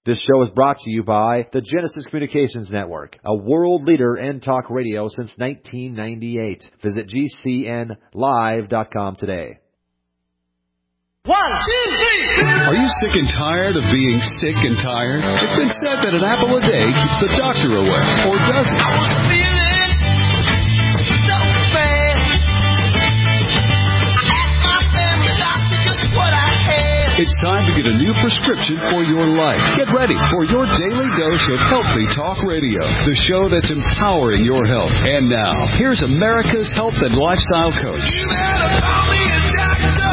This show is brought to you by the Genesis Communications Network, a world leader in talk radio since 1998. Visit GCNlive.com today. 1, 2, 3. Are you sick and tired of being sick and tired? It's been said that an apple a day keeps the doctor away, or does it? I was feeling so bad. I asked my family doctor just what I had. It's time to get a new prescription for your life. Get ready for your daily dose of Healthy Talk Radio, the show that's empowering your health. And now, here's America's health and lifestyle coach. You better call me a doctor.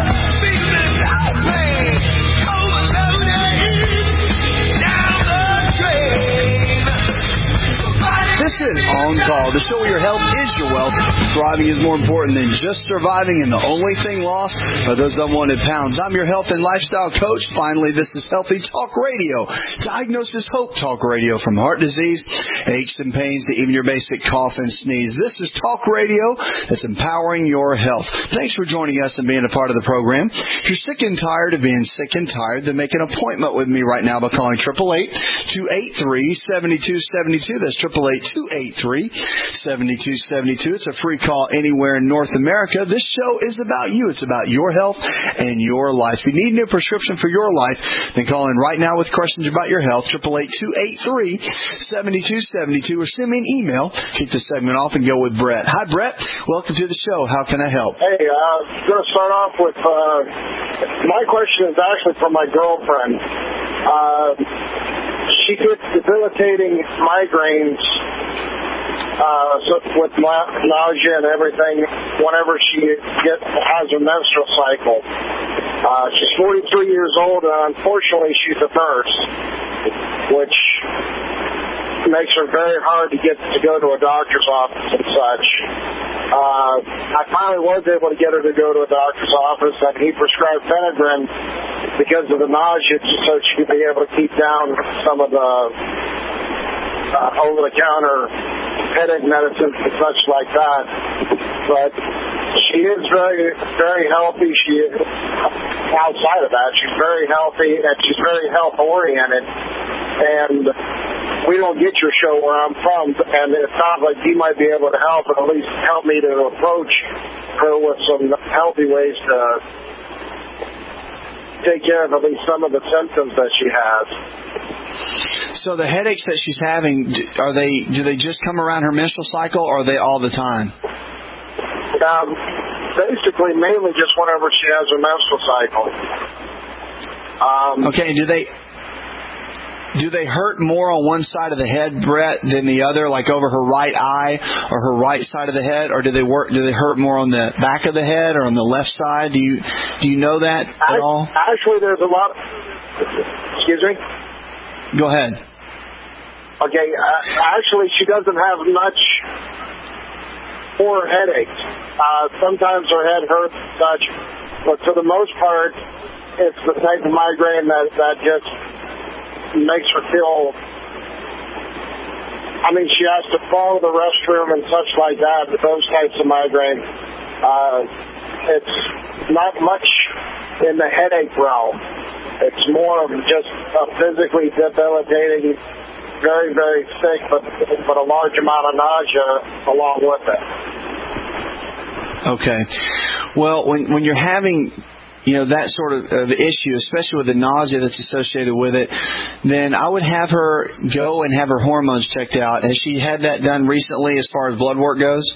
This is On Call, the show where your health is your wealth. Thriving is more important than just surviving, and the only thing lost are those unwanted pounds. I'm your health and lifestyle coach. Finally, this is Healthy Talk Radio. Diagnosis Hope Talk Radio, from heart disease, aches and pains, to even your basic cough and sneeze. This is talk radio that's empowering your health. Thanks for joining us and being a part of the program. If you're sick and tired of being sick and tired, then make an appointment with me right now by calling 888-283-7272. That's 888-283-7272. It's a free call anywhere in North America. This show is about you. It's about your health and your life. If you need a new prescription for your life, then call in right now with questions about your health, 888-283-7272, or send me an email. Keep the segment off and go with Brett. Hi, Brett. Welcome to the show. How can I help? Hey, I'm going to start off with my question is actually for my girlfriend. She gets debilitating migraines with nausea and everything whenever she has her menstrual cycle. She's 43 years old, and unfortunately she's a nurse, which makes her very hard to go to a doctor's office and such. I finally was able to get her to go to a doctor's office, and he prescribed Phenedrin because of the nausea, so she could be able to keep down some of the over-the-counter headache medicines and such like that. But she is very, very healthy. She is, outside of that, she's very healthy, and she's very health-oriented. And we don't get your show where I'm from, and it sounds like you might be able to help, and at least help me to approach her with some healthy ways to take care of at least some of the symptoms that she has. So the headaches that she's having, do they just come around her menstrual cycle, or are they all the time? Basically, mainly just whenever she has her menstrual cycle. Okay, do they hurt more on one side of the head, Brett, than the other, like over her right eye or her right side of the head, or do they hurt more on the back of the head or on the left side? Do you know that at all? Actually, there's a lot. Excuse me? Go ahead. Okay, actually, she doesn't have much for headaches. Sometimes her head hurts and such, but for the most part, it's the type of migraine that just makes her feel. I mean, she has to follow the restroom and such like that. But those types of migraine, it's not much in the headache realm. It's more of just a physically debilitating, very, very sick, but a large amount of nausea along with it. Okay. Well, when you're having that sort of issue, especially with the nausea that's associated with it, then I would have her go and have her hormones checked out. Has she had that done recently as far as blood work goes?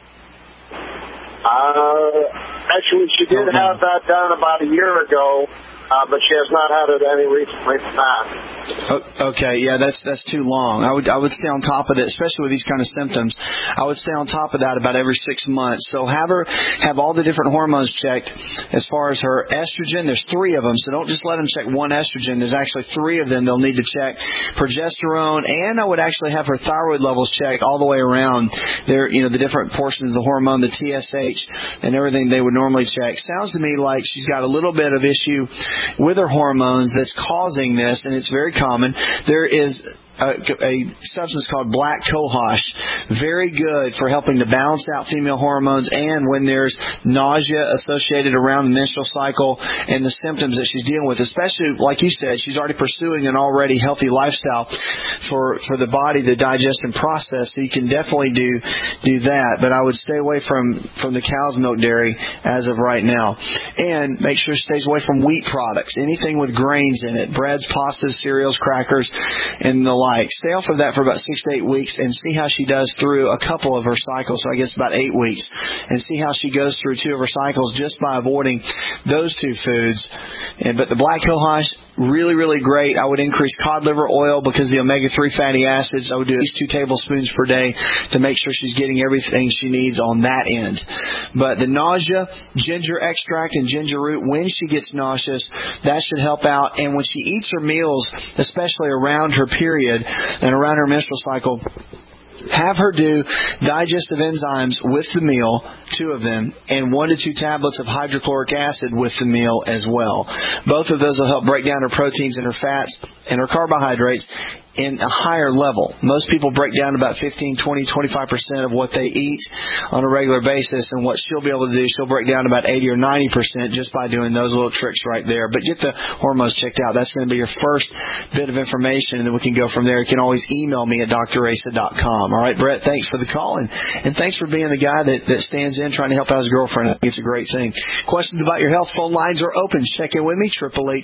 Actually, she did have that done about a year ago. But she has not had it any recently past. Okay, yeah, that's too long. I would stay on top of it, especially with these kind of symptoms. I would stay on top of that about every 6 months. So have her have all the different hormones checked. As far as her estrogen, there's 3 of them. So don't just let them check one estrogen. There's actually 3 of them they'll need to check. Progesterone, and I would actually have her thyroid levels checked all the way around. There, the different portions of the hormone, the TSH, and everything they would normally check. Sounds to me like she's got a little bit of issue with her hormones that's causing this, and it's very common. There is a substance called black cohosh. Very good for helping to balance out female hormones, and when there's nausea associated around the menstrual cycle and the symptoms that she's dealing with, especially, like you said, she's already pursuing an already healthy lifestyle for the body to digest and process, so you can definitely do that. But I would stay away from the cow's milk dairy as of right now. And make sure she stays away from wheat products, anything with grains in it, breads, pastas, cereals, crackers, and the like. Stay off of that for about 6 to 8 weeks and see how she does through a couple of her cycles, so I guess about 8 weeks, and see how she goes through 2 of her cycles just by avoiding those 2 foods. But the black cohosh, really, really great. I would increase cod liver oil because the omega-3 fatty acids. I would do at least 2 tablespoons per day to make sure she's getting everything she needs on that end. But the nausea, ginger extract and ginger root, when she gets nauseous, that should help out. And when she eats her meals, especially around her period and around her menstrual cycle, have her do digestive enzymes with the meal, 2 of them, and 1 to 2 tablets of hydrochloric acid with the meal as well. Both of those will help break down her proteins and her fats and her carbohydrates in a higher level. Most people break down about 15, 20, 25% of what they eat on a regular basis, and what she'll be able to do, she'll break down about 80 or 90% just by doing those little tricks right there. But get the hormones checked out. That's going to be your first bit of information, and then we can go from there. You can always email me at drasa.com. All right, Brett, thanks for the call, and thanks for being the guy that stands in trying to help out his girlfriend. I think it's a great thing. Questions about your health, phone lines are open. Check in with me,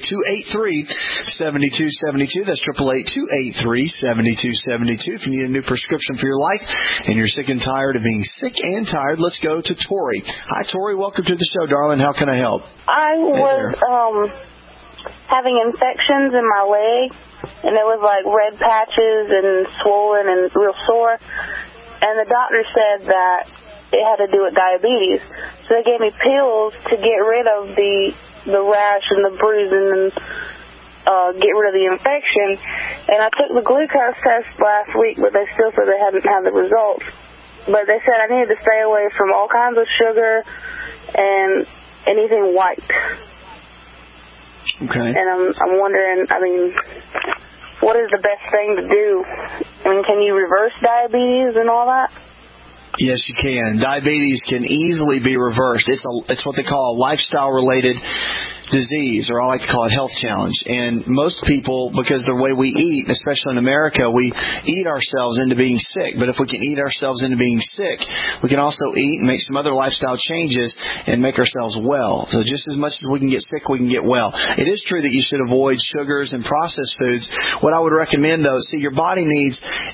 888-283-7272. That's 888-283-7272. If you need a new prescription for your life and you're sick and tired of being sick and tired, let's go to Tori. Hi, Tori. Welcome to the show, darling. How can I help? I was having infections in my leg, and it was like red patches and swollen and real sore. And the doctor said that it had to do with diabetes. So they gave me pills to get rid of the rash and the bruising and get rid of the infection. And I took the glucose test last week, but they still said they hadn't had the results. But they said I needed to stay away from all kinds of sugar and anything white. Okay. And I'm wondering, what is the best thing to do? Can you reverse diabetes and all that? Yes, you can. Diabetes can easily be reversed. It's what they call a lifestyle-related disease, or I like to call it health challenge. And most people, because the way we eat, especially in America, we eat ourselves into being sick. But if we can eat ourselves into being sick, we can also eat and make some other lifestyle changes and make ourselves well. So just as much as we can get sick, we can get well. It is true that you should avoid sugars and processed foods. What I would recommend, though, see, your body needs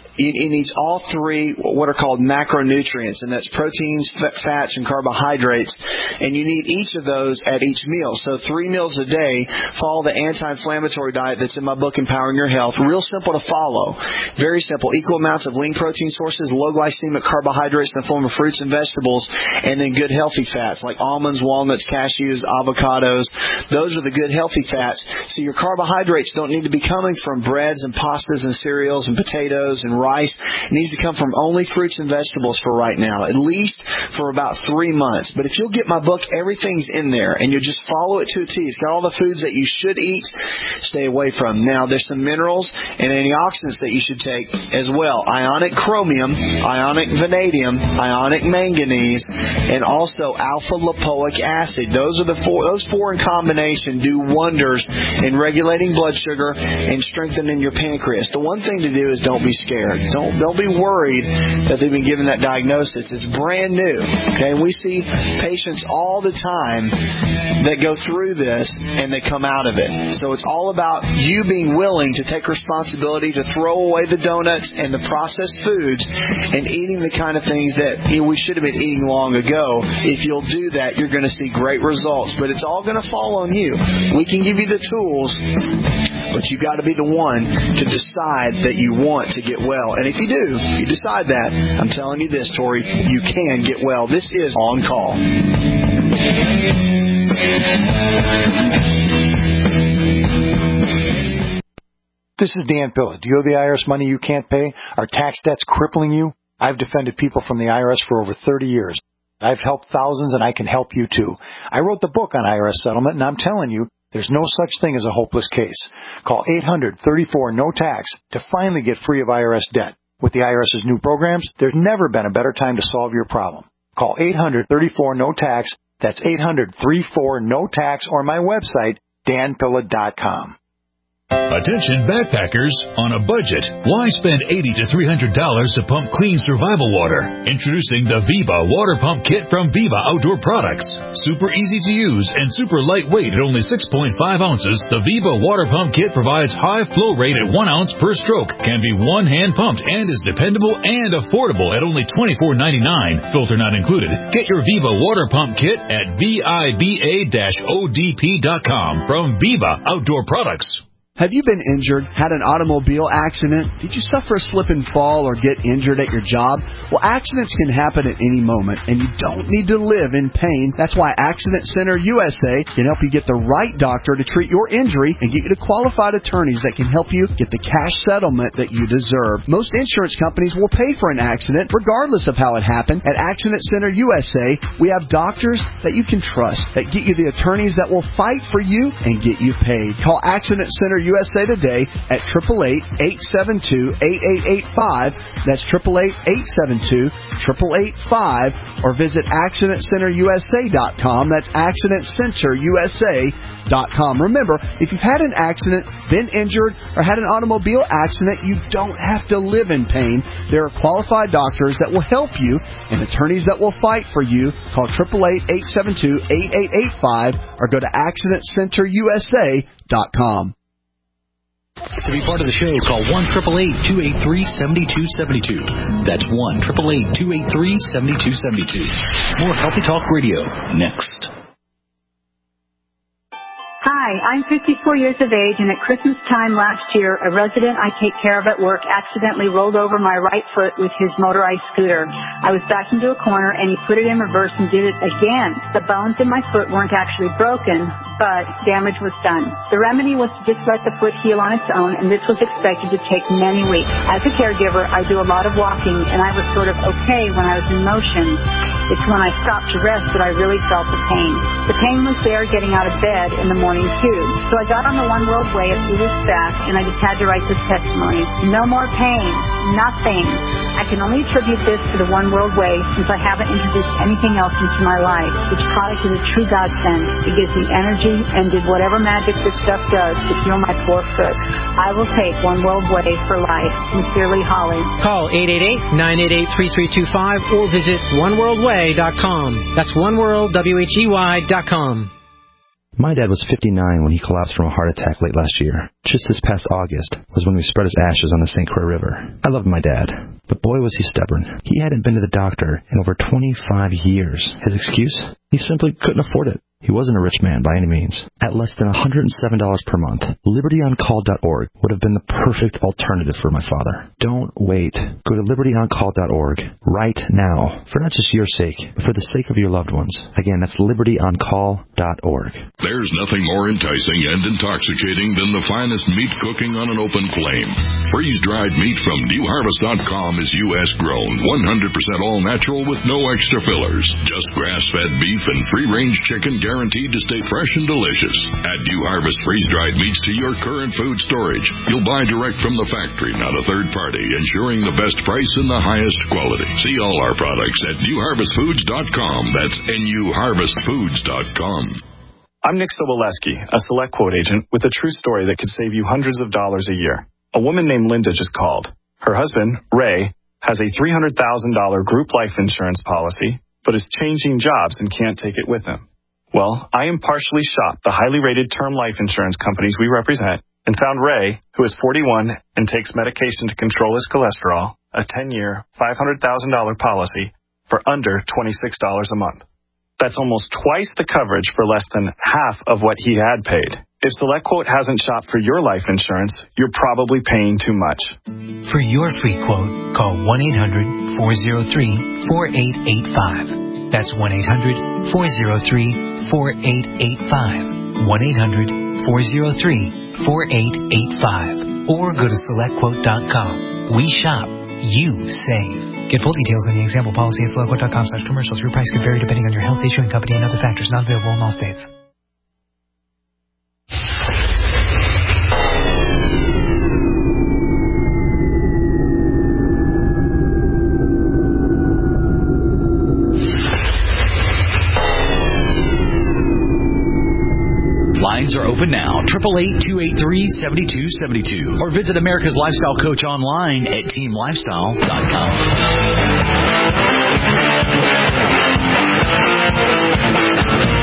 all 3 what are called macronutrients, and that's proteins, fats, and carbohydrates. And you need each of those at each meal. So 3 meals a day. Follow the anti-inflammatory diet that's in my book, Empowering Your Health. Real simple to follow. Very simple. Equal amounts of lean protein sources, low glycemic carbohydrates in the form of fruits and vegetables, and then good healthy fats like almonds, walnuts, cashews, avocados. Those are the good healthy fats. So your carbohydrates don't need to be coming from breads and pastas and cereals and potatoes and rice. It needs to come from only fruits and vegetables for right now, at least for about 3 months. But if you'll get my book, everything's in there, and you'll just follow it to a T. It's got all the foods that you should eat, stay away from. Now, there's some minerals and antioxidants that you should take as well. Ionic chromium, ionic vanadium, ionic manganese, and also alpha-lipoic acid. Those four in combination do wonders in regulating blood sugar and strengthening your pancreas. The one thing to do is don't be scared. Don't be worried that they've been given that diagnosis. It's brand new. Okay, we see patients all the time that go through this and they come out of it. So it's all about you being willing to take responsibility to throw away the donuts and the processed foods and eating the kind of things that we should have been eating long ago. If you'll do that, you're going to see great results. But it's all going to fall on you. We can give you the tools, but you've got to be the one to decide that you want to get well. And if you do, you decide that, I'm telling you this, Tori, you can get well. This is On Call. This is Dan Pilla. Do you owe the IRS money you can't pay? Are tax debts crippling you? I've defended people from the IRS for over 30 years. I've helped thousands, and I can help you too. I wrote the book on IRS settlement, and I'm telling you, There's no such thing as a hopeless case. Call 800-34-NO-TAX to finally get free of IRS debt. With the IRS's new programs, there's never been a better time to solve your problem. Call 800-34-NO-TAX. That's 800-34-NO-TAX or my website, danpilla.com. Attention backpackers on a budget. Why spend $80 to $300 to pump clean survival water? Introducing the Viva Water Pump Kit from Viva Outdoor Products. Super easy to use and super lightweight at only 6.5 ounces, the Viva Water Pump Kit provides high flow rate at 1 ounce per stroke, can be one-hand pumped, and is dependable and affordable at only $24.99. Filter not included. Get your Viva Water Pump Kit at VIBA-ODP.com from Viva Outdoor Products. Have you been injured, had an automobile accident? Did you suffer a slip and fall or get injured at your job? Well, accidents can happen at any moment, and you don't need to live in pain. That's why Accident Center USA can help you get the right doctor to treat your injury and get you to qualified attorneys that can help you get the cash settlement that you deserve. Most insurance companies will pay for an accident regardless of how it happened. At Accident Center USA, we have doctors that you can trust, that get you the attorneys that will fight for you and get you paid. Call Accident Center USA today at 888-872-8885. That's 888-872-8885. Or visit AccidentCenterUSA.com. That's AccidentCenterUSA.com. Remember, if you've had an accident, been injured, or had an automobile accident, you don't have to live in pain. There are qualified doctors that will help you and attorneys that will fight for you. Call 888-872-8885 or go to AccidentCenterUSA.com. To be part of the show, call 1-888-283-7272. That's 1-888-283-7272. More Healthy Talk Radio next. Hi, I'm 54 years of age, and at Christmas time last year, a resident I take care of at work accidentally rolled over my right foot with his motorized scooter. I was backed into a corner, and he put it in reverse and did it again. The bones in my foot weren't actually broken, but damage was done. The remedy was to just let the foot heal on its own, and this was expected to take many weeks. As a caregiver, I do a lot of walking, and I was sort of okay when I was in motion. It's when I stopped to rest that I really felt the pain. The pain was there getting out of bed in the morning, too. So I got on the One World Way a few weeks back, and I just had to write this testimony. No more pain. Nothing. I can only attribute this to the One World Way since I haven't introduced anything else into my life. This product is a true godsend. It gives me energy and did whatever magic this stuff does to heal my poor foot. I will take One World Way for life. Sincerely, Holly. Call 888-988-3325 or visit oneworldway.com. That's oneworldwhey.com. My dad was 59 when he collapsed from a heart attack late last year. Just this past August was when we spread his ashes on the St. Croix River. I loved my dad, but boy was he stubborn. He hadn't been to the doctor in over 25 years. His excuse? He simply couldn't afford it. He wasn't a rich man by any means. At less than $107 per month, LibertyOnCall.org would have been the perfect alternative for my father. Don't wait. Go to LibertyOnCall.org right now, for not just your sake, but for the sake of your loved ones. Again, that's LibertyOnCall.org. There's nothing more enticing and intoxicating than the finest meat cooking on an open flame. Freeze-dried meat from NewHarvest.com is U.S. grown, 100% all-natural with no extra fillers. Just grass-fed beef and free-range chicken guaranteed to stay fresh and delicious. Add New Harvest freeze-dried meats to your current food storage. You'll buy direct from the factory, not a third party, ensuring the best price and the highest quality. See all our products at NewHarvestFoods.com. That's NewHarvestFoods.com. I'm Nick Soboleski, a Select Quote agent with a true story that could save you hundreds of dollars a year. A woman named Linda just called. Her husband, Ray, has a $300,000 group life insurance policy, but is changing jobs and can't take it with him. Well, I impartially shopped the highly rated term life insurance companies we represent and found Ray, who is 41 and takes medication to control his cholesterol, a 10-year, $500,000 policy for under $26 a month. That's almost twice the coverage for less than half of what he had paid. If SelectQuote hasn't shopped for your life insurance, you're probably paying too much. For your free quote, call 1-800-403-4885. That's 1-800-403-4885. 1-800-403-4885. Or go to SelectQuote.com. We shop. You save. Get full details on the example policy at SelectQuote.com/commercials. Your price could vary depending on your health, issuing company, and other factors. Not available in all states. lines are open now. 888-283-7272. Or visit America's Lifestyle Coach online at teamlifestyle.com.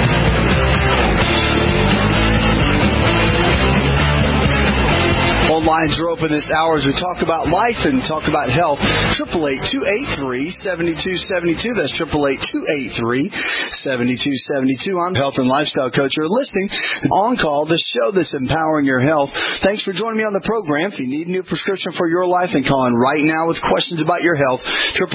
Phone lines are open this hour as we talk about life and talk about health. 888-283-7272. That's 888-283-7272. I'm Health and Lifestyle Coach. You're listening On Call, the show that's empowering your health. Thanks for joining me on the program. If you need a new prescription for your life, then call in right now with questions about your health.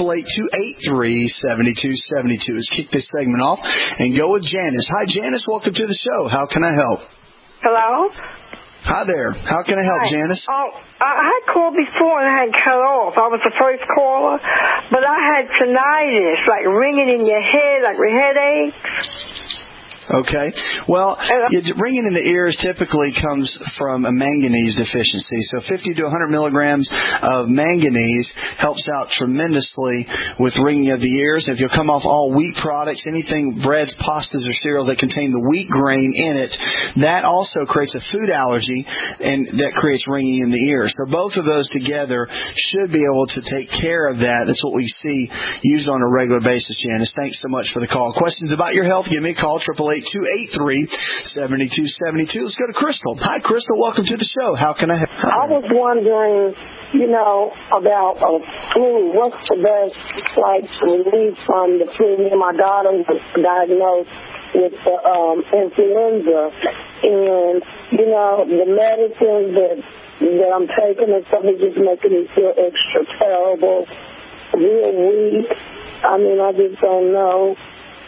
888-283-7272. Let's kick this segment off and go with Janice. Hi, Janice. Welcome to the show. How can I help? Hello? Hi there. How can I help, Janice? Oh, I had called before and I had cut off. I was the first caller, but I had tinnitus, like ringing in your head, like with headaches. Okay. Well, ringing in the ears typically comes from a manganese deficiency. So 50 to 100 milligrams of manganese helps out tremendously with ringing of the ears. If you'll come off all wheat products, anything, breads, pastas, or cereals that contain the wheat grain in it, that also creates a food allergy, and that creates ringing in the ears. So both of those together should be able to take care of that. That's what we see used on a regular basis, Janice. Thanks so much for the call. Questions about your health, give me a call, 888-283-7272. Let's go to Crystal. Hi, Crystal. Welcome to the show. How can I help? I was wondering, about flu. What's the best, relief from the flu? Me and my daughter was diagnosed with the influenza. And, the medicines that I'm taking and stuff is just making me feel extra terrible, real weak. I just don't know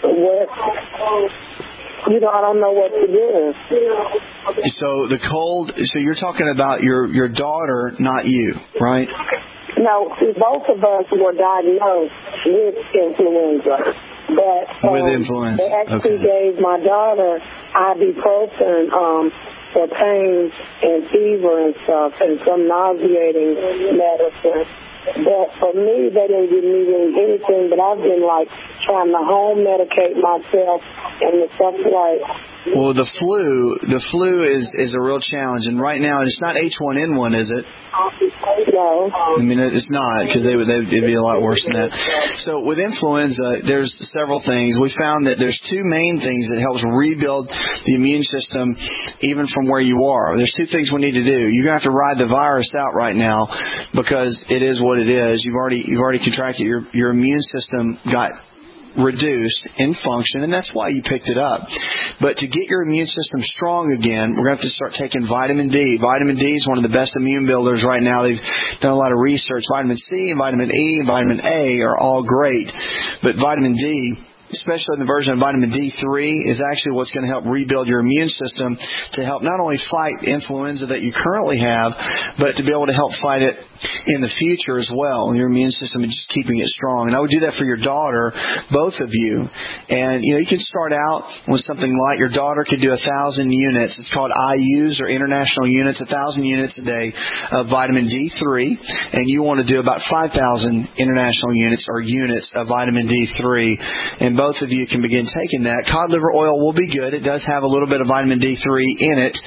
I don't know what to do. So the cold, so you're talking about your daughter, not you, right? No, both of us were diagnosed with influenza. But with influenza. They actually gave my daughter ibuprofen for pain and fever and stuff, and some nauseating medicine. But for me, they didn't give me really anything, but I've been, trying to home medicate myself and the stuff Well, the flu is a real challenge, and right now it's not H1N1, is it? No. It's not, because it'd be a lot worse than that. So with influenza, there's several things. We found that there's two main things that helps rebuild the immune system, even from where you are. There's two things we need to do. You're gonna have to ride the virus out right now, because it is what it is. You've already contracted. Your immune system got reduced in function, and that's why you picked it up. But to get your immune system strong again, we're going to have to start taking vitamin D. Vitamin D is one of the best immune builders right now. They've done a lot of research. Vitamin C and vitamin E and vitamin A are all great, but vitamin D, especially in the version of vitamin D3, is actually what's going to help rebuild your immune system to help not only fight influenza that you currently have, but to be able to help fight it in the future as well. Your immune system is just keeping it strong. And I would do that for your daughter, both of you. And, you can start out with something like your daughter could do 1,000 units. It's called IUs, or international units, 1,000 units a day of vitamin D3. And you want to do about 5,000 international units of vitamin D3. And both of you can begin taking that. Cod liver oil will be good. It does have a little bit of vitamin D3 in it.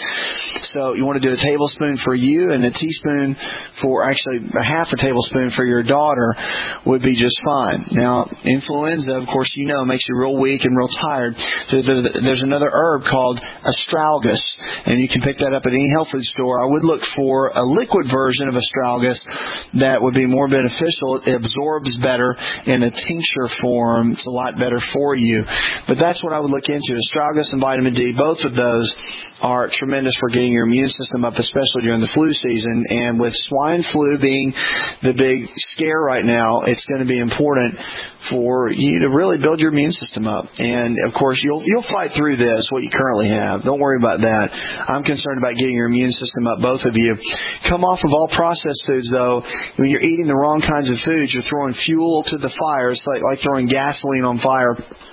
So you want to do a tablespoon for you and a teaspoon for, actually a half a tablespoon for your daughter would be just fine. Now, influenza, of course, makes you real weak and real tired. There's another herb called astragalus, and you can pick that up at any health food store. I would look for a liquid version of astragalus that would be more beneficial. It absorbs better in a tincture form. It's a lot better for you. But that's what I would look into. Astragalus and vitamin D, both of those are tremendous for getting your immune system up, especially during the flu season. And with swine flu being the big scare right now, it's going to be important for you to really build your immune system up. And, of course, you'll fight through this, what you currently have. Don't worry about that. I'm concerned about getting your immune system up, both of you. Come off of all processed foods, though. When you're eating the wrong kinds of foods, you're throwing fuel to the fire. It's like throwing gasoline on fire.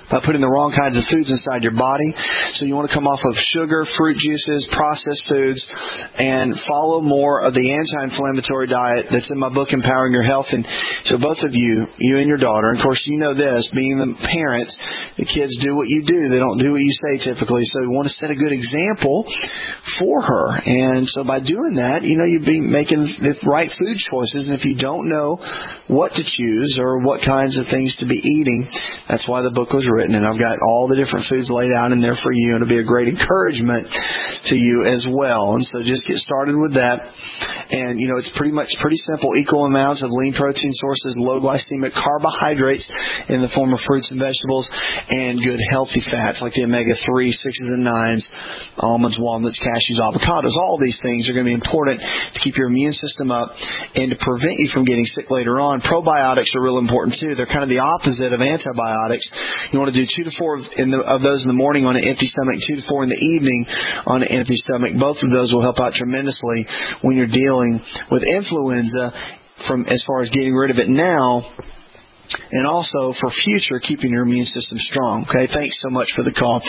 by putting the wrong kinds of foods inside your body. So you want to come off of sugar, fruit juices, processed foods, and follow more of the anti-inflammatory diet that's in my book, Empowering Your Health. And so both of you and your daughter, and of course you know this, being the parents, the kids do what you do. They don't do what you say typically. So you want to set a good example for her. And so by doing that, you'd be making the right food choices. And if you don't know what to choose or what kinds of things to be eating, that's why the book was written. And I've got all the different foods laid out in there for you. And it'll be a great encouragement to you as well. And so just get started with that. And, it's pretty simple. Equal amounts of lean protein sources, low glycemic carbohydrates in the form of fruits and vegetables, and good healthy fats like the omega-3, 6s and 9s, almonds, walnuts, cashews, avocados. All these things are going to be important to keep your immune system up and to prevent you from getting sick later on. Probiotics are real important too. They're kind of the opposite of antibiotics. You want to do 2 to 4 of those in the morning on an empty stomach, 2 to 4 in the evening on an empty stomach. Both of those will help out tremendously when you're dealing with influenza, from as far as getting rid of it now, and also for future, keeping your immune system strong. Okay, thanks so much for the call.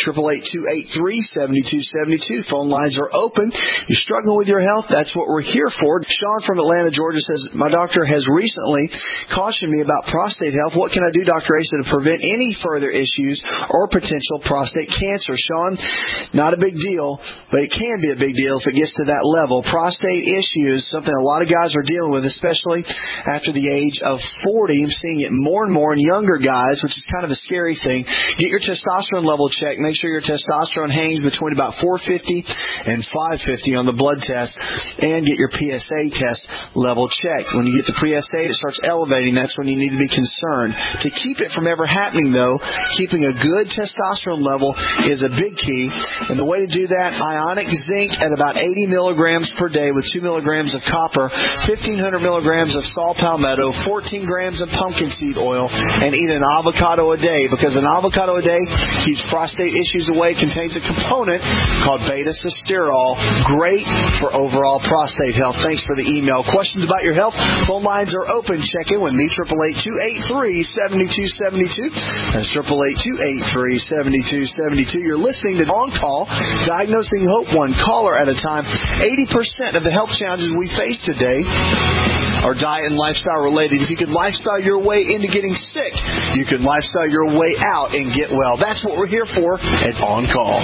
888-283-7272. Phone lines are open. You're struggling with your health? That's what we're here for. Sean from Atlanta, Georgia says, my doctor has recently cautioned me about prostate health. What can I do, Dr. Asa, to prevent any further issues or potential prostate cancer? Sean, not a big deal, but it can be a big deal if it gets to that level. Prostate issues, something a lot of guys are dealing with, especially after the age of 40. I'm seeing it more and more in younger guys, which is kind of a scary thing. Get your testosterone level checked. Make sure your testosterone hangs between about 450 and 550 on the blood test, and get your PSA test level checked. When you get the PSA, it starts elevating. That's when you need to be concerned. To keep it from ever happening, though, keeping a good testosterone level is a big key. And the way to do that, ionic zinc at about 80 milligrams per day with 2 milligrams of copper, 1,500 milligrams of saw palmetto, 14 grams of pumpkin seed oil, and eat an avocado a day, because an avocado a day keeps prostate issues away. Contains a component called beta-sitosterol, great for overall prostate health. Thanks for the email. Questions about your health? Phone lines are open. Check in with me, 888-283-7272. That's 888-283-7272. You're listening to On Call, Diagnosing Hope, one caller at a time. 80% of the health challenges we face today are diet and lifestyle related. If you could lifestyle your way into getting sick, you can lifestyle your way out and get well. That's what we're here for at On Call.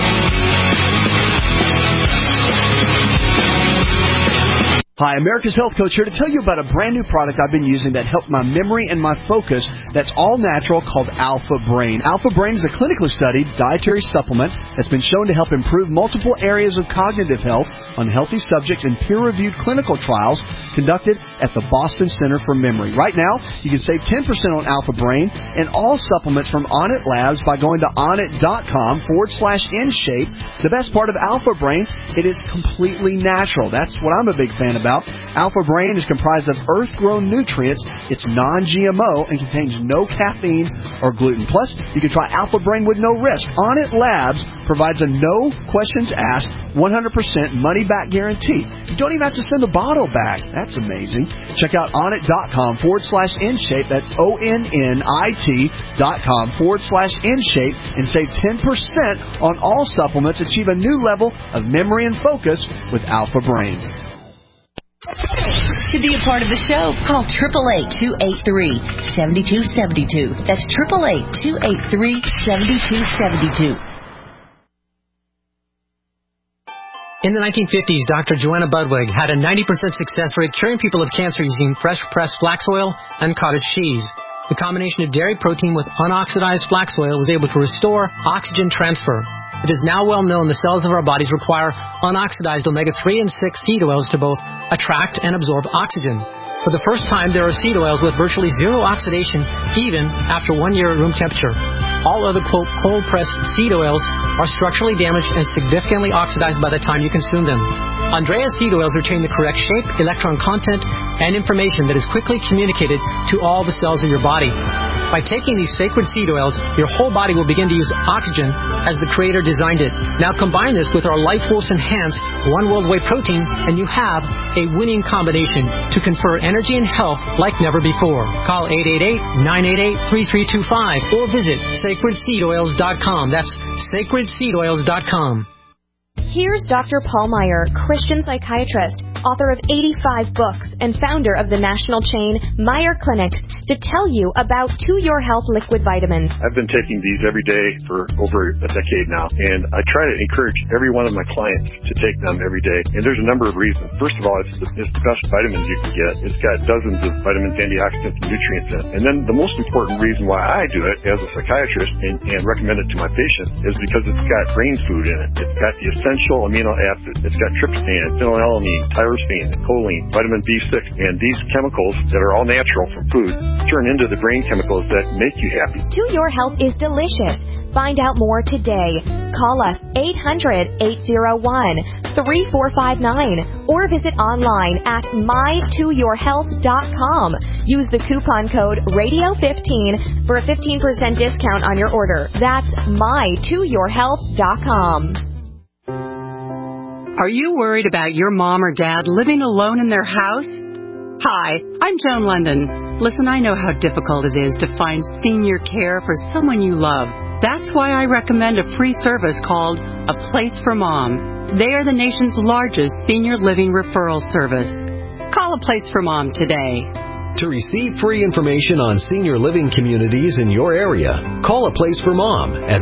Hi, America's Health Coach here to tell you about a brand new product I've been using that helped my memory and my focus that's all natural, called Alpha Brain. Alpha Brain is a clinically studied dietary supplement that's been shown to help improve multiple areas of cognitive health on healthy subjects in peer-reviewed clinical trials conducted at the Boston Center for Memory. Right now, you can save 10% on Alpha Brain and all supplements from Onnit Labs by going to onnit.com/InShape. The best part of Alpha Brain, it is completely natural. That's what I'm a big fan of. Alpha Brain is comprised of earth-grown nutrients. It's non-GMO and contains no caffeine or gluten. Plus, you can try Alpha Brain with no risk. Onnit Labs provides a no questions asked 100% money-back guarantee. You don't even have to send the bottle back. That's amazing. Check out onnit.com/InShape. That's ONNIT.com/InShape and save 10% on all supplements. Achieve a new level of memory and focus with Alpha Brain. To be a part of the show, call 888-283-7272. That's 888-283-7272. In the 1950s, Dr. Joanna Budwig had a 90% success rate curing people of cancer using fresh pressed flax oil and cottage cheese. The combination of dairy protein with unoxidized flax oil was able to restore oxygen transfer. It is now well known the cells of our bodies require unoxidized omega-3 and 6 seed oils to both attract and absorb oxygen. For the first time, there are seed oils with virtually zero oxidation, even after 1 year at room temperature. All other, quote, cold-pressed seed oils are structurally damaged and significantly oxidized by the time you consume them. Andrea seed oils retain the correct shape, electron content, and information that is quickly communicated to all the cells of your body. By taking these sacred seed oils, your whole body will begin to use oxygen as the Creator designed it. Now combine this with our Life Force Enhanced One World Whey protein, and you have a winning combination to confer energy and health like never before. Call 888-988-3325 or visit sacredseedoils.com. That's sacredseedoils.com. Here's Dr. Paul Meyer, Christian psychiatrist, author of 85 books, and founder of the national chain Meyer Clinics, to tell you about To Your Health liquid vitamins. I've been taking these every day for over a decade now, and I try to encourage every one of my clients to take them every day. And there's a number of reasons. First of all, it's the best vitamins you can get. It's got dozens of vitamins, antioxidants, and nutrients in it. And then the most important reason why I do it as a psychiatrist and recommend it to my patients is because it's got brain food in it. It's got the essential amino acids. It's got tryptophan, phenylalanine, tyrosine, choline, vitamin B6, and these chemicals that are all natural from food turn into the brain chemicals that make you happy. To Your Health is delicious. Find out more today. Call us 800-801-3459 or visit online at mytoyourhealth.com. Use the coupon code RADIO15 for a 15% discount on your order. That's mytoyourhealth.com. Are you worried about your mom or dad living alone in their house? Hi, I'm Joan London. Listen, I know how difficult it is to find senior care for someone you love. That's why I recommend a free service called A Place for Mom. They are the nation's largest senior living referral service. Call A Place for Mom today. To receive free information on senior living communities in your area, call A Place for Mom at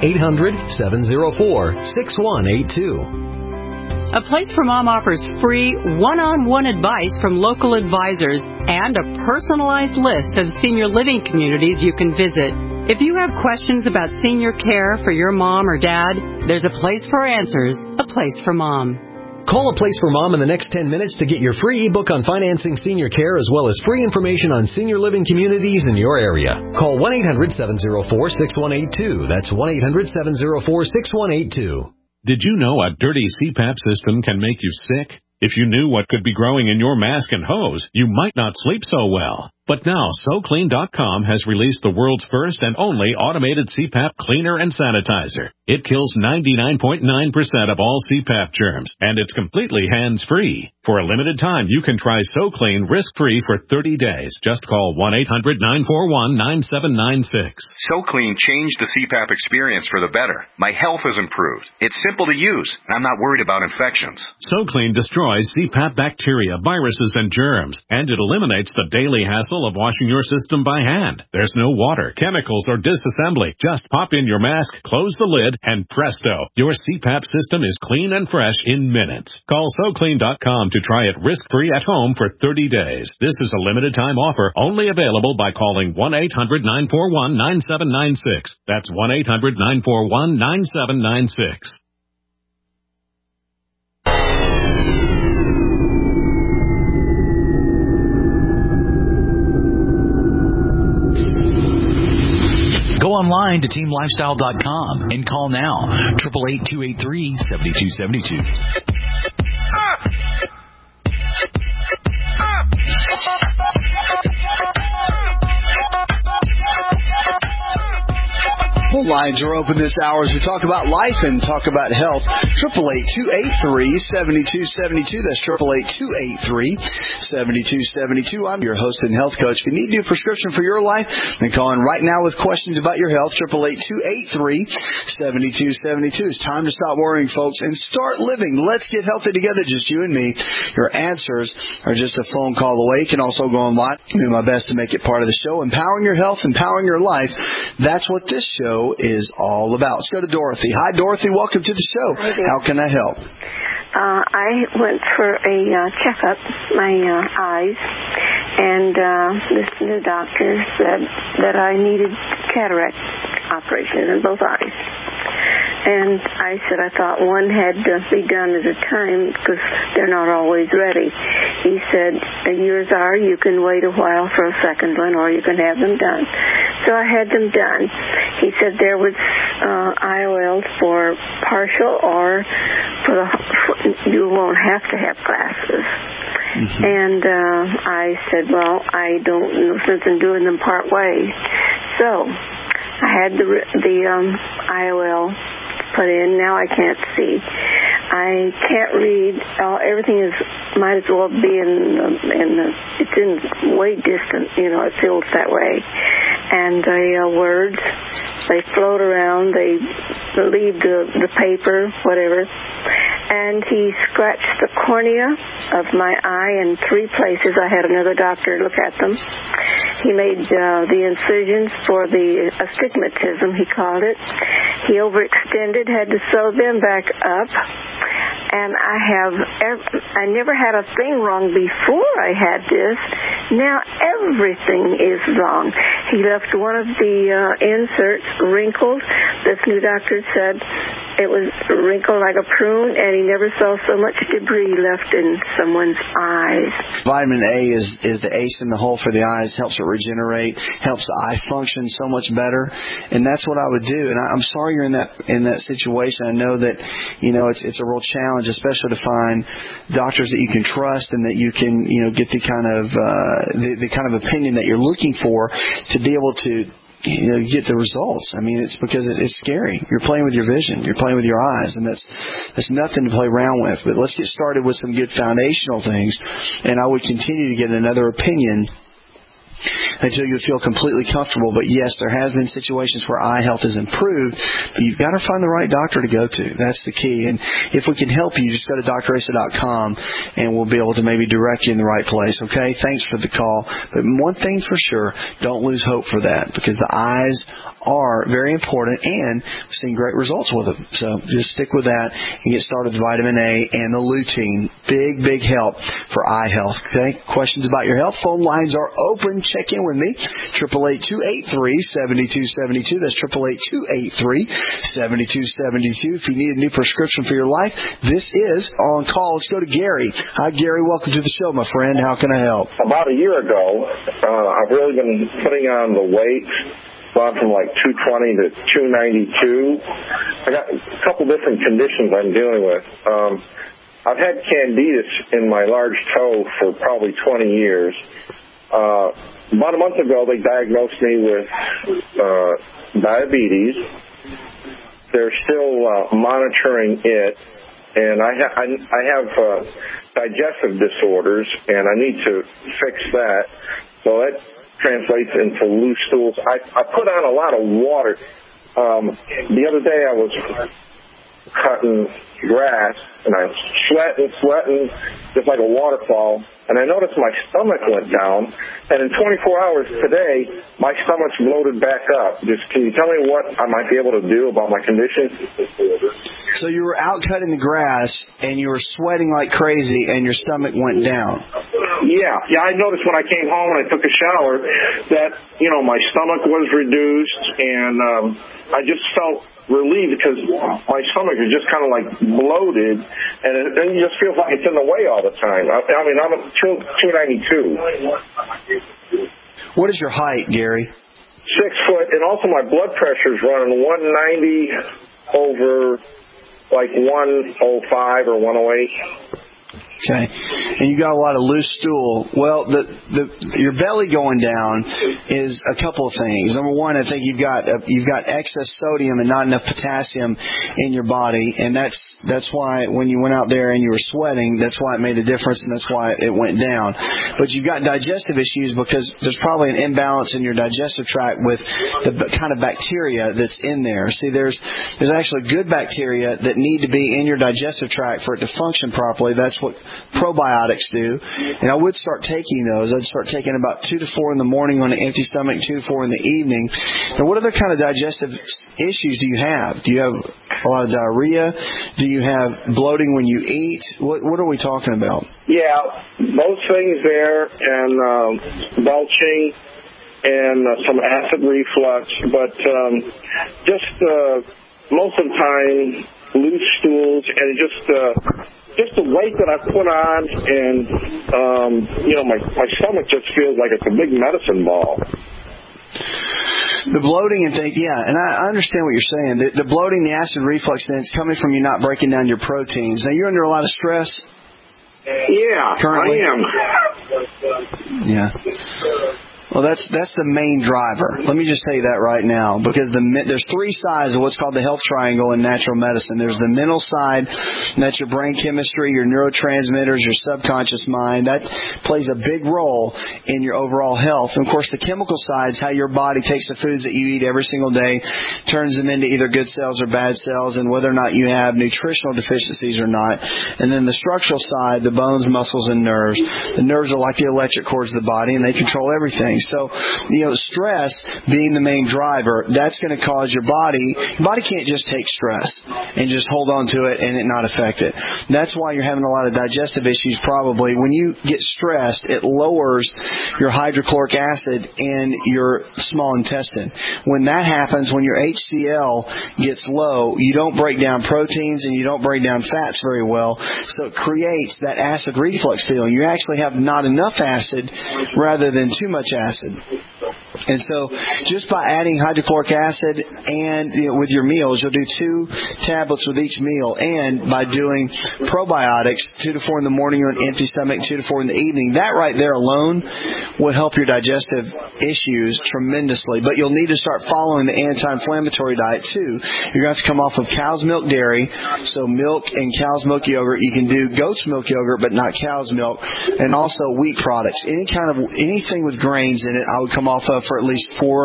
1-800-704-6182. A Place for Mom offers free one-on-one advice from local advisors and a personalized list of senior living communities you can visit. If you have questions about senior care for your mom or dad, there's a place for answers, A Place for Mom. Call A Place for Mom in the next 10 minutes to get your free ebook on financing senior care as well as free information on senior living communities in your area. Call 1-800-704-6182. That's 1-800-704-6182. Did you know a dirty CPAP system can make you sick? If you knew what could be growing in your mask and hose, you might not sleep so well. But now, SoClean.com has released the world's first and only automated CPAP cleaner and sanitizer. It kills 99.9% of all CPAP germs, and it's completely hands-free. For a limited time, you can try SoClean risk-free for 30 days. Just call 1-800-941-9796. SoClean changed the CPAP experience for the better. My health has improved. It's simple to use, and I'm not worried about infections. SoClean destroys CPAP bacteria, viruses, and germs, and it eliminates the daily hassle of washing your system by hand. There's no water, chemicals, or disassembly. Just pop in your mask, close the lid, and presto, your CPAP system is clean and fresh in minutes. Call SoClean.com to try it risk-free at home for 30 days. This is a limited-time offer only available by calling 1-800-941-9796. That's 1-800-941-9796. Go online to teamlifestyle.com and call now, 888-283-7272. Phone lines are open this hour as we talk about life and talk about health. 888-283-7272. That's 888-283-7272. I'm your host and health coach. If you need a new prescription for your life, then call in right now with questions about your health. 888-283-7272. It's time to stop worrying, folks, and start living. Let's get healthy together, just you and me. Your answers are just a phone call away. You can also go online. I do my best to make it part of the show. Empowering your health, empowering your life. That's what this show is all about. Let's go to Dorothy. Hi, Dorothy. Welcome to the show. How can I help? I went for a checkup, my eyes, and the doctor said that I needed cataract operation in both eyes. And I said I thought one had to be done at a time because they're not always ready. He said, yours are, you can wait a while for a second one or you can have them done. So I had them done. He said there was IOLs for partial or you won't have to have glasses. Mm-hmm. And I said, well, I don't know since I'm doing them part way. So I had the IOL put in. Now I can't see. I can't read. Everything might as well be it's in way distant. It feels that way. And the words, they float around. They leave the paper, whatever. And he scratched the cornea of my eye in 3 places. I had another doctor look at them. He made the incisions for the astigmatism, he called it. He overextended, had to sew them back up. And I never had a thing wrong before I had this. Now everything is wrong. He left one of the inserts wrinkled. This new doctor said it was wrinkled like a prune, and he never saw so much debris left in someone's eyes. Vitamin A is the ace in the hole for the eyes. Helps it regenerate, helps the eye function so much better, and that's what I would do. And I'm sorry you're in that situation. I know that it's a real challenge, especially to find doctors that you can trust and that you can get the kind of the kind of opinion that you're looking for to be able to get the results. I mean, it's because it's scary. You're playing with your vision. You're playing with your eyes, and that's nothing to play around with. But let's get started with some good foundational things, and I would continue to get another opinion until you feel completely comfortable. But yes, there has been situations where eye health has improved, but you've got to find the right doctor to go to. That's the key. And if we can help you, just go to drasa.com and we'll be able to maybe direct you in the right place. Okay? Thanks for the call. But one thing for sure, don't lose hope for that, because the eyes are very important, and we've seen great results with them. So just stick with that and get started with vitamin A and the lutein. Big help for eye health. Okay? Questions about your health? Phone lines are open. Check in with me. 888-283-7272. That's 888-283-7272. If you need a new prescription for your life, this is On Call. Let's go to Gary. Hi, Gary. Welcome to the show, my friend. How can I help? About a year ago, I've really been putting on the weight. Gone from like 220 to 292. I got a couple different conditions I'm dealing with. I've had candidus in my large toe for probably 20 years. About a month ago, they diagnosed me with diabetes. They're still monitoring it, and I have digestive disorders, and I need to fix that. So that translates into loose stools. I put on a lot of water. The other day I was cutting grass, and I was sweating, just like a waterfall, and I noticed my stomach went down, and in 24 hours today, my stomach's bloated back up. Can you tell me what I might be able to do about my condition? So you were out cutting the grass, and you were sweating like crazy, and your stomach went down. Yeah, I noticed when I came home and I took a shower that, my stomach was reduced, and I just felt relieved because my stomach is just kind of like bloated, and it just feels like it's in the way all the time. I mean, I'm at 292. What is your height, Gary? 6 foot, and also my blood pressure's running 190 over like 105 or 108. Okay, and you got a lot of loose stool. Well, your belly going down is a couple of things. Number one, I think you've got excess sodium and not enough potassium in your body, and that's why when you went out there and you were sweating, that's why it made a difference, and that's why it went down. But you've got digestive issues because there's probably an imbalance in your digestive tract with the kind of bacteria that's in there. See, there's actually good bacteria that need to be in your digestive tract for it to function properly. That's what probiotics do, and I would start taking those. I'd start taking about 2 to 4 in the morning on an empty stomach, 2 to 4 in the evening. Now, what other kind of digestive issues do you have? Do you have a lot of diarrhea? Do you have bloating when you eat? What are we talking about? Yeah, both things there, and belching and some acid reflux, but just most of the time loose stools, and just the weight that I put on, and my stomach just feels like it's a big medicine ball. The bloating and things, yeah, and I understand what you're saying. The bloating, the acid reflux, then it's coming from you not breaking down your proteins. Now, you're under a lot of stress. Yeah, currently? I am. Yeah. Well, that's the main driver. Let me just tell you that right now, because there's three sides of what's called the health triangle in natural medicine. There's the mental side, and that's your brain chemistry, your neurotransmitters, your subconscious mind. That plays a big role in your overall health. And, of course, the chemical side is how your body takes the foods that you eat every single day, turns them into either good cells or bad cells, and whether or not you have nutritional deficiencies or not. And then the structural side, the bones, muscles, and nerves. The nerves are like the electric cords of the body, and they control everything. So, stress being the main driver, that's going to cause your body can't just take stress and just hold on to it and it not affect it. That's why you're having a lot of digestive issues probably. When you get stressed, it lowers your hydrochloric acid in your small intestine. When that happens, when your HCl gets low, you don't break down proteins and you don't break down fats very well, so it creates that acid reflux feeling. You actually have not enough acid rather than too much acid. And so just by adding hydrochloric acid and with your meals, you'll do 2 tablets with each meal. And by doing probiotics 2 to 4 in the morning on an empty stomach, 2 to 4 in the evening, that right there alone will help your digestive issues tremendously. But you'll need to start following the anti-inflammatory diet too. You're going to have to come off of cow's milk dairy, so milk and cow's milk yogurt. You can do goat's milk yogurt, but not cow's milk, and also wheat products. Anything with grains in it, I would come off of for at least 6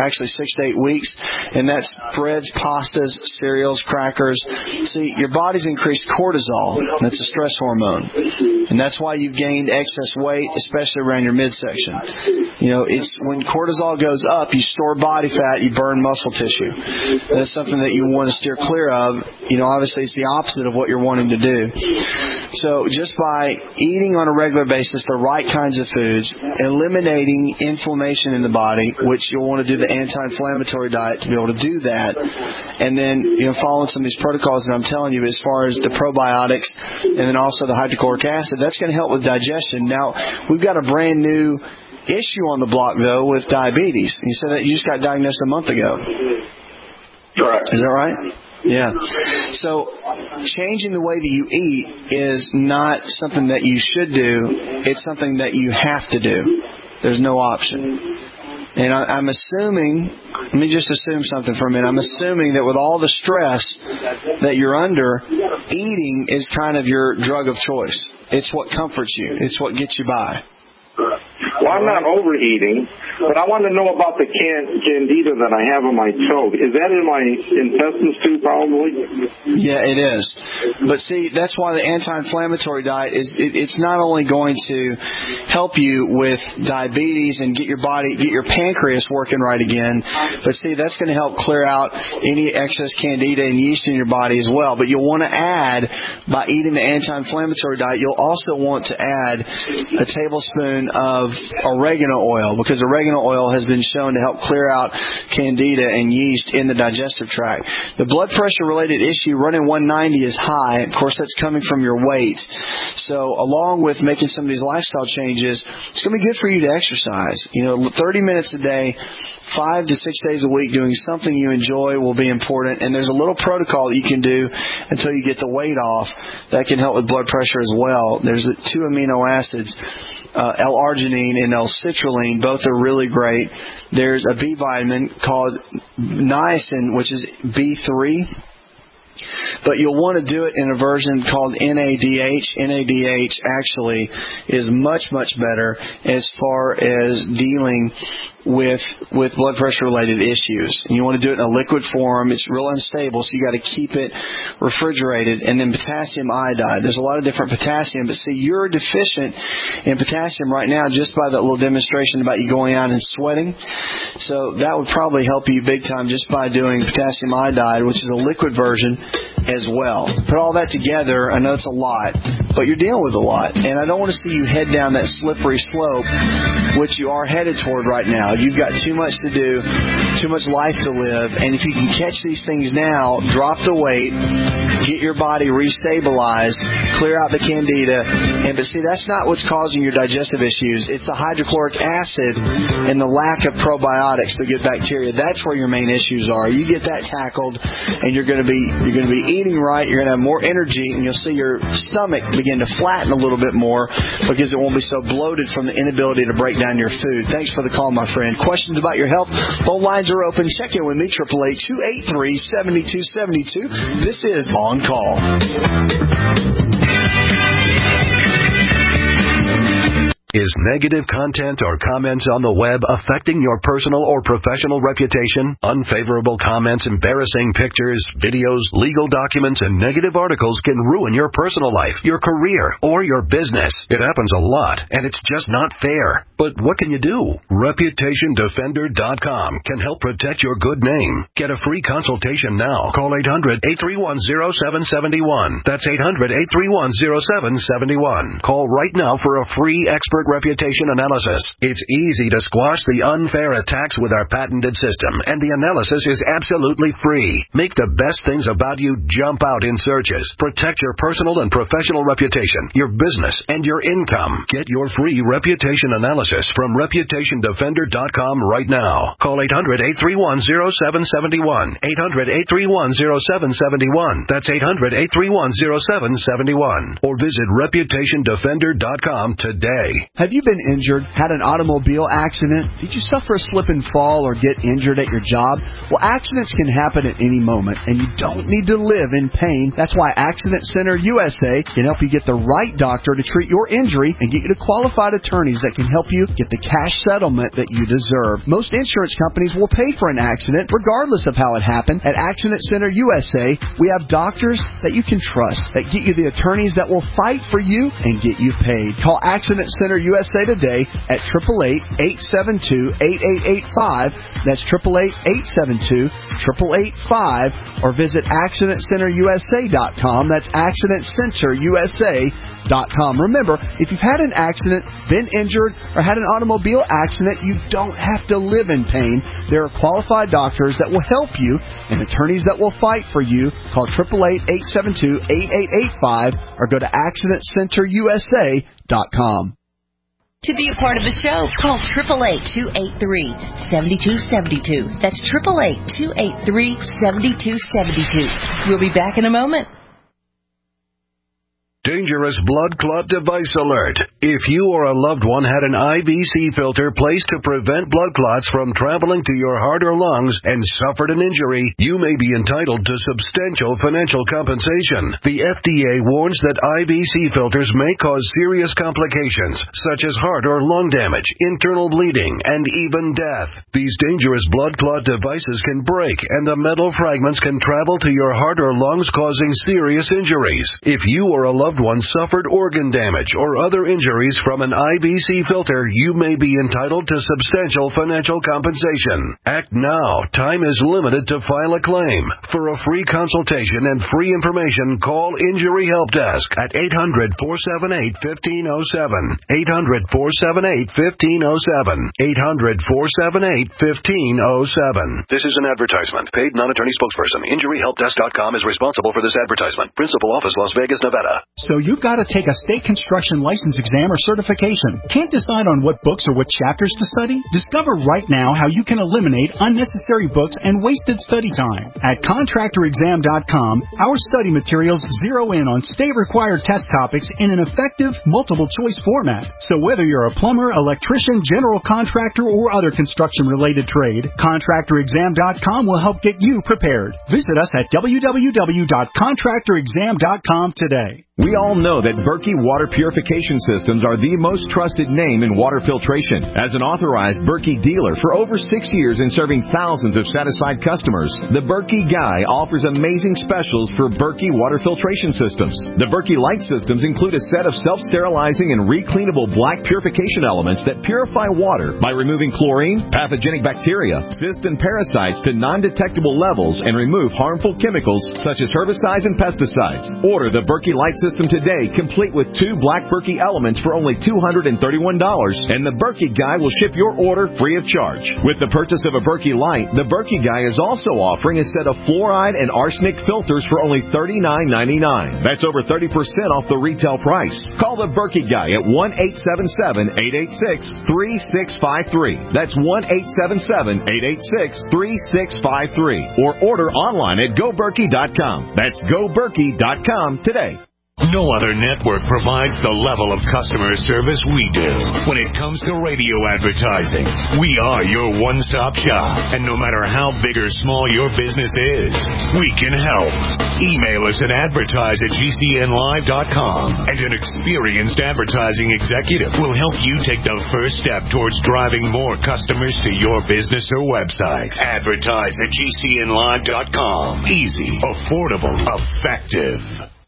to 8 weeks, and that's breads, pastas, cereals, crackers. See, your body's increased cortisol. That's a stress hormone, and that's why you've gained excess weight, especially around your midsection. It's when cortisol goes up, you store body fat, you burn muscle tissue. That's something that you want to steer clear of. Obviously it's the opposite of what you're wanting to do. So just by eating on a regular basis the right kinds of foods, eliminating inflammation in the body, which you'll want to do the anti-inflammatory diet to be able to do that, and then following some of these protocols that I'm telling you as far as the probiotics and then also the hydrochloric acid, that's going to help with digestion. Now, we've got a brand new issue on the block, though, with diabetes. You said that you just got diagnosed a month ago. Correct. Is that right? Yeah. So changing the way that you eat is not something that you should do. It's something that you have to do. There's no option. And I'm assuming, let me just assume something for a minute. I'm assuming that with all the stress that you're under, eating is kind of your drug of choice. It's what comforts you. It's what gets you by. Well, I'm not overeating, but I want to know about the candida that I have on my toe. Is that in my intestines too, probably? Yeah, it is. But see, that's why the anti-inflammatory diet it's not only going to help you with diabetes and get your pancreas working right again, but see, that's going to help clear out any excess candida and yeast in your body as well. But you'll want to add, by eating the anti-inflammatory diet, you'll also want to add a tablespoon of oregano oil, because oregano oil has been shown to help clear out candida and yeast in the digestive tract. The blood pressure related issue, running 190 is high. Of course, that's coming from your weight. So along with making some of these lifestyle changes, it's going to be good for you to exercise. 30 minutes a day, 5 to 6 days a week, doing something you enjoy will be important. And there's a little protocol that you can do until you get the weight off that can help with blood pressure as well. There's 2 amino acids, L-arginine and L-citrulline. Both are really great. There's a B vitamin called niacin, which is B3. But you'll want to do it in a version called NADH. NADH actually is much, much better as far as dealing with blood pressure related issues. And you want to do it in a liquid form. It's real unstable, so you got to keep it refrigerated. And then potassium iodide. There's a lot of different potassium, but see, you're deficient in potassium right now just by that little demonstration about you going out and sweating. So that would probably help you big time just by doing potassium iodide, which is a liquid version as well. Put all that together, I know it's a lot, but you're dealing with a lot. And I don't want to see you head down that slippery slope, which you are headed toward right now. You've got too much to do, too much life to live, and if you can catch these things now, drop the weight, get your body restabilized, clear out the candida, but see, that's not what's causing your digestive issues. It's the hydrochloric acid and the lack of probiotics, the good bacteria. That's where your main issues are. You get that tackled, and you're going to be eating right, you're going to have more energy, and you'll see your stomach begin to flatten a little bit more because it won't be so bloated from the inability to break down your food. Thanks for the call, my friend. Questions about your health? Phone lines are open. Check in with me, 888-283-7272. This is On Call. Is negative content or comments on the web affecting your personal or professional reputation? Unfavorable comments, embarrassing pictures, videos, legal documents, and negative articles can ruin your personal life, your career, or your business. It happens a lot, and it's just not fair. But what can you do? ReputationDefender.com can help protect your good name. Get a free consultation now. Call 800-831-0771. That's 800-831-0771. Call right now for a free expert reputation analysis. It's easy to squash the unfair attacks with our patented system, and the analysis is absolutely free. Make the best things about you jump out in searches. Protect your personal and professional reputation, your business, and your income. Get your free reputation analysis from ReputationDefender.com right now. Call 800-831-0771. 800-831-0771. That's 800-831-0771. Or visit ReputationDefender.com today. Have you been injured, had an automobile accident? Did you suffer a slip and fall or get injured at your job? Well, accidents can happen at any moment, and you don't need to live in pain. That's why Accident Center USA can help you get the right doctor to treat your injury and get you to qualified attorneys that can help you get the cash settlement that you deserve. Most insurance companies will pay for an accident regardless of how it happened. At Accident Center USA, we have doctors that you can trust, that get you the attorneys that will fight for you and get you paid. Call Accident Center USA today at 888-872-8885. That's 888-872-8885. Or visit AccidentCenterUSA.com. That's AccidentCenterUSA.com. Remember, if you've had an accident, been injured, or had an automobile accident, you don't have to live in pain. There are qualified doctors that will help you and attorneys that will fight for you. Call 888-872-8885 or go to AccidentCenterUSA.com. To be a part of the show, call 888-283-7272. That's 888-283-7272. We'll be back in a moment. Dangerous blood clot device alert. If you or a loved one had an IVC filter placed to prevent blood clots from traveling to your heart or lungs and suffered an injury, you may be entitled to substantial financial compensation. The FDA warns that IVC filters may cause serious complications, such as heart or lung damage, internal bleeding, and even death. These dangerous blood clot devices can break, and the metal fragments can travel to your heart or lungs, causing serious injuries. If you or a loved one suffered organ damage or other injuries from an IVC filter, you may be entitled to substantial financial compensation. Act now. Time is limited to file a claim. For a free consultation and free information, call Injury Help Desk at 800-478-1507. 800-478-1507. 800-478-1507. This is an advertisement. Paid non-attorney spokesperson. InjuryHelpDesk.com is responsible for this advertisement. Principal office, Las Vegas, Nevada. So you've got to take a state construction license exam or certification. Can't decide on what books or what chapters to study? Discover right now how you can eliminate unnecessary books and wasted study time. At ContractorExam.com, our study materials zero in on state-required test topics in an effective, multiple-choice format. So whether you're a plumber, electrician, general contractor, or other construction-related trade, ContractorExam.com will help get you prepared. Visit us at www.ContractorExam.com today. We all know that Berkey Water Purification Systems are the most trusted name in water filtration. As an authorized Berkey dealer for over 6 years and serving thousands of satisfied customers, the Berkey Guy offers amazing specials for Berkey Water Filtration Systems. The Berkey Light Systems include a set of self-sterilizing and recleanable black purification elements that purify water by removing chlorine, pathogenic bacteria, cysts, and parasites to non-detectable levels and remove harmful chemicals such as herbicides and pesticides. Order the Berkey Light Systems system today, complete with 2 Black Berkey elements for only $231, and the Berkey Guy will ship your order free of charge. With the purchase of a Berkey Light, the Berkey Guy is also offering a set of fluoride and arsenic filters for only $39.99. That's over 30% off the retail price. Call the Berkey Guy at 1-877-886-3653. That's 1-877-886-3653. Or order online at GoBerkey.com. That's GoBerkey.com today. No other network provides the level of customer service we do. When it comes to radio advertising, we are your one-stop shop. And no matter how big or small your business is, we can help. Email us at advertise@gcnlive.com, and an experienced advertising executive will help you take the first step towards driving more customers to your business or website. Advertise@gcnlive.com. Easy, affordable, effective.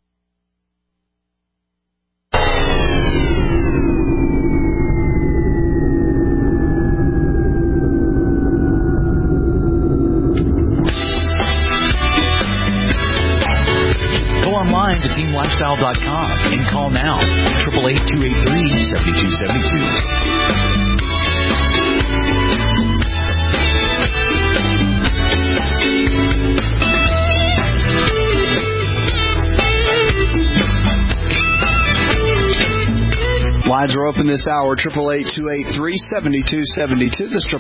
Online to teamlifestyle.com and call now 888-283-7272. Lines are open this hour, 888-283-7272. That's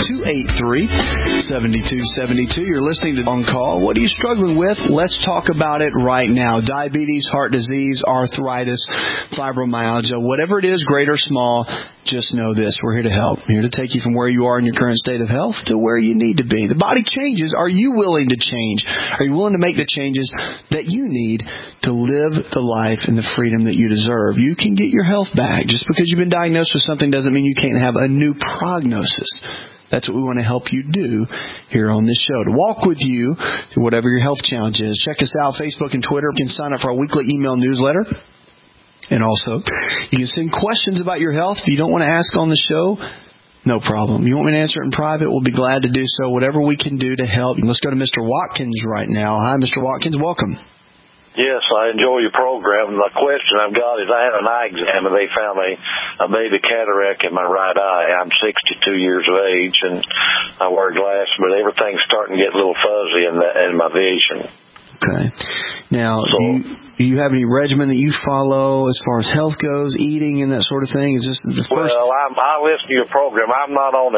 888-283-7272. You're listening to On Call. What are you struggling with? Let's talk about it right now. Diabetes, heart disease, arthritis, fibromyalgia, whatever it is, great or small, just know this. We're here to help. We're here to take you from where you are in your current state of health to where you need to be. The body changes. Are you willing to change? Are you willing to make the changes that you need to live the life and the freedom that you deserve? You can get your health back. Just because you've been diagnosed with something doesn't mean you can't have a new prognosis. That's what we want to help you do here on this show, to walk with you through whatever your health challenge is. Check us out, Facebook and Twitter. You can sign up for our weekly email newsletter. And also, you can send questions about your health. If you don't want to ask on the show, no problem. You want me to answer it in private, we'll be glad to do so. Whatever we can do to help. Let's go to Mr. Watkins right now. Hi, Mr. Watkins. Welcome. Yes, I enjoy your program. The question I've got is I had an eye exam and they found a baby cataract in my right eye. I'm 62 years of age and I wear glasses, but everything's starting to get a little fuzzy in my vision. Okay. Now, do you have any regimen that you follow as far as health goes, eating and that sort of thing? Is this the first? Well, I listen to your program. I'm not on a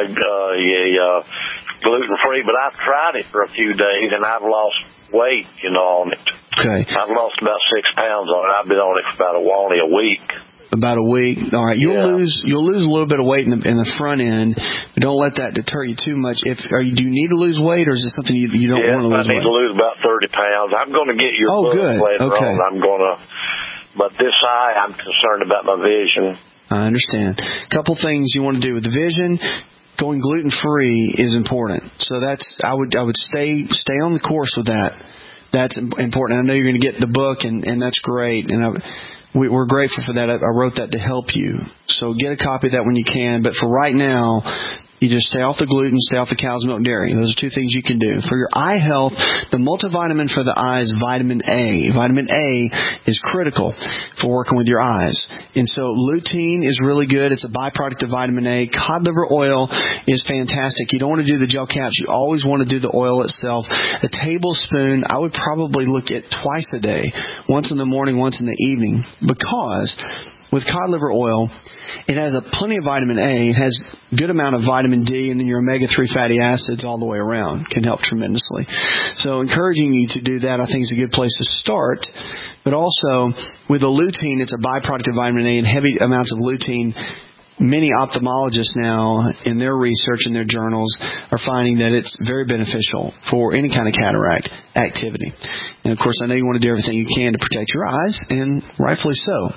gluten-free, but I've tried it for a few days and I've lost weight, on it. Okay. I've lost about 6 pounds on it. I've been on it for only a week. About a week. All right. You'll lose a little bit of weight in the front end, but don't let that deter you too much. Do you need to lose weight, or is it something you don't want to lose? I need to lose about 30 pounds. I'm going to get your book later on. But this eye, I'm concerned about my vision. I understand. A couple things you want to do with the vision. Going gluten-free is important. So I would stay on the course with that. That's important. I know you're going to get the book, and that's great. And we're grateful for that. I wrote that to help you. So get a copy of that when you can. But for right now, you just stay off the gluten, stay off the cow's milk dairy. Those are two things you can do. For your eye health, the multivitamin for the eye is vitamin A. Vitamin A is critical for working with your eyes. And so lutein is really good. It's a byproduct of vitamin A. Cod liver oil is fantastic. You don't want to do the gel caps. You always want to do the oil itself. A tablespoon, I would probably look at twice a day. Once in the morning, once in the evening. Because with cod liver oil, it has plenty of vitamin A. It has a good amount of vitamin D, and then your omega-3 fatty acids all the way around can help tremendously. So encouraging you to do that, I think, is a good place to start. But also, with the lutein, it's a byproduct of vitamin A, and heavy amounts of lutein. Many ophthalmologists now, in their research in their journals, are finding that it's very beneficial for any kind of cataract activity. And, of course, I know you want to do everything you can to protect your eyes, and rightfully so.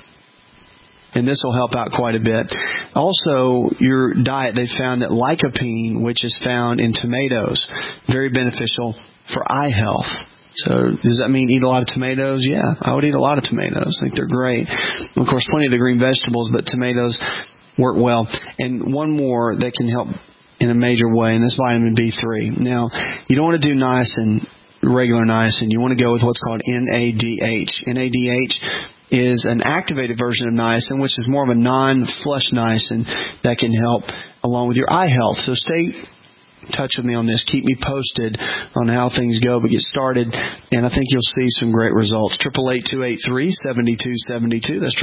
And this will help out quite a bit. Also, your diet, they found that lycopene, which is found in tomatoes, very beneficial for eye health. So does that mean eat a lot of tomatoes? Yeah, I would eat a lot of tomatoes. I think they're great. Of course, plenty of the green vegetables, but tomatoes work well. And one more that can help in a major way, and that's vitamin B3. Now, you don't want to do niacin, regular niacin. You want to go with what's called NADH. NADH is an activated version of niacin, which is more of a non-flush niacin that can help along with your eye health. So stay in touch with me on this. Keep me posted on how things go, but get started, and I think you'll see some great results. 888-283-7272. That's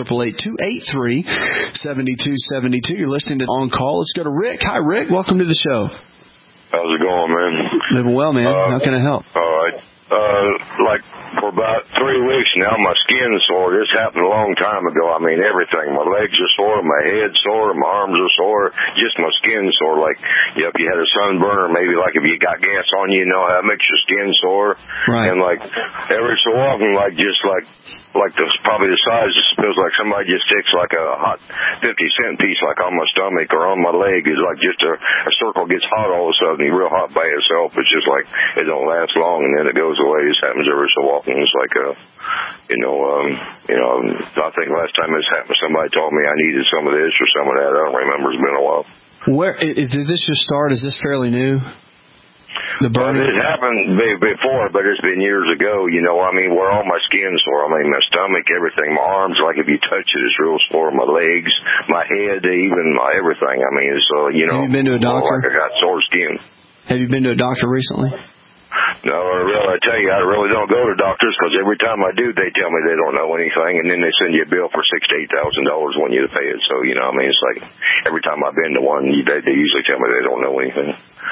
888-283-7272. You're listening to On Call. Let's go to Rick. Hi, Rick. Welcome to the show. How's it going, man? Living well, man. How can I help? All right. Like for about 3 weeks now, my skin's sore. This happened a long time ago. I mean, everything. My legs are sore, my head's sore, my arms are sore. Just my skin's sore. Like, if you had a sunburn, or maybe like if you got gas on you, you know how it makes your skin sore. Right. And like every so often, like probably the size, it feels like somebody just sticks like a hot 50-cent piece like on my stomach or on my leg. It's like just a circle gets hot all of a sudden, real hot by itself. It's just like it don't last long and then it goes away. This happens every so often. It's like I think last time this happened, somebody told me I needed some of this or some of that. I don't remember. It's been a while. Did this just start? Is this fairly new? The burning? It happened before, but it's been years ago. I mean, where all my skin's sore. I mean, my stomach, everything, my arms. Like if you touch it, it's real sore. My legs, my head, even my everything. I mean, it's Have you been to a doctor? Like I got sore skin. Have you been to a doctor recently? No, I tell you, I really don't go to doctors because every time I do, they tell me they don't know anything, and then they send you a bill for $6,000 to $8,000 when you pay it. So, I mean, it's like every time I've been to one, they usually tell me they don't know anything.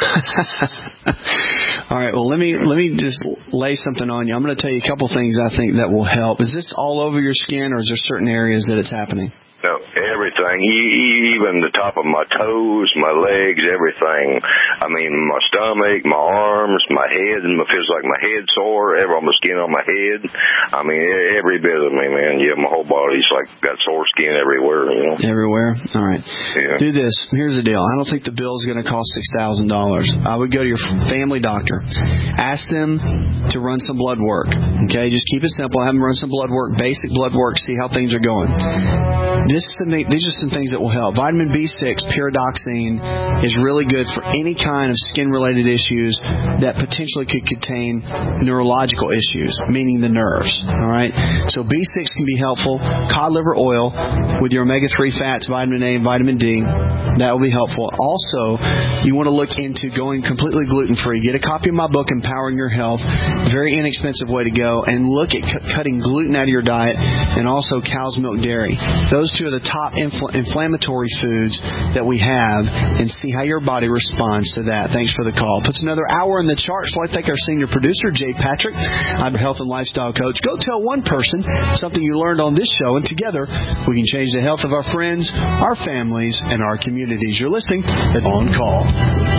All right, well, let me just lay something on you. I'm going to tell you a couple things I think that will help. Is this all over your skin, or is there certain areas that it's happening? No, everything, even the top of my toes, my legs, everything. I mean, my stomach, my arms, my head, and it feels like my head sore, all my skin on my head. I mean, every bit of me, man. Yeah, my whole body's like got sore skin everywhere, Everywhere? All right. Yeah. Do this. Here's the deal. I don't think the bill is going to cost $6,000. I would go to your family doctor. Ask them to run some blood work. Okay? Just keep it simple. Have them run some blood work, basic blood work, see how things are going. These are some things that will help. Vitamin B6, pyridoxine, is really good for any kind of skin-related issues that potentially could contain neurological issues, meaning the nerves. All right? So B6 can be helpful. Cod liver oil with your omega-3 fats, vitamin A and vitamin D, that will be helpful. Also, you want to look into going completely gluten-free. Get a copy of my book, Empowering Your Health. Very inexpensive way to go. And look at cutting gluten out of your diet and also cow's milk dairy. Those two are the top inflammatory foods that we have, and see how your body responds to that. Thanks for the call. Puts another hour in the chart, so I thank our senior producer, Jay Patrick. I'm a health and lifestyle coach. Go tell one person something you learned on this show, and together we can change the health of our friends, our families, and our communities. You're listening to On Call.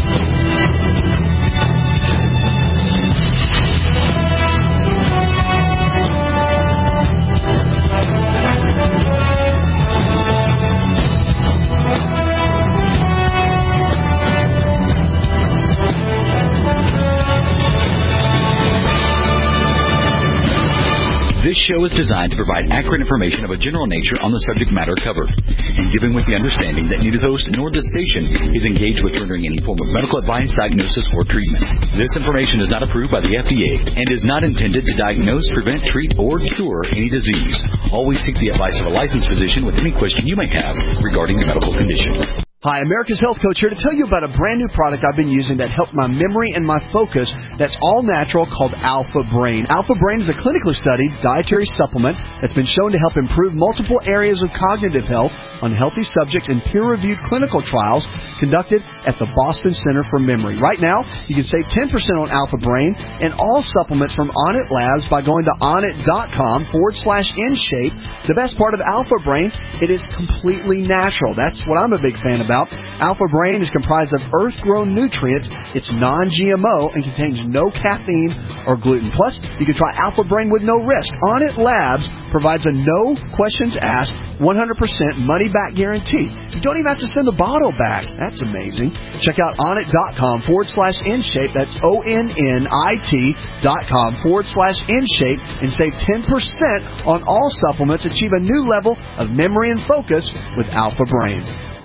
This show is designed to provide accurate information of a general nature on the subject matter covered, and given with the understanding that neither the host nor the station is engaged with rendering any form of medical advice, diagnosis, or treatment. This information is not approved by the FDA and is not intended to diagnose, prevent, treat, or cure any disease. Always seek the advice of a licensed physician with any question you may have regarding your medical condition. Hi, America's Health Coach here to tell you about a brand new product I've been using that helped my memory and my focus that's all natural called Alpha Brain. Alpha Brain is a clinically studied dietary supplement that's been shown to help improve multiple areas of cognitive health on healthy subjects in peer-reviewed clinical trials conducted at the Boston Center for Memory. Right now, you can save 10% on Alpha Brain and all supplements from Onnit Labs by going to onnit.com/InShape. The best part of Alpha Brain, it is completely natural. That's what I'm a big fan of. Alpha Brain is comprised of earth-grown nutrients. It's non-GMO and contains no caffeine or gluten. Plus, you can try Alpha Brain with no risk. Onnit Labs provides a no questions asked 100% money-back guarantee. You don't even have to send the bottle back. That's amazing. Check out onnit.com/InShape. That's ONNIT.com/InShape and save 10% on all supplements. Achieve a new level of memory and focus with Alpha Brain.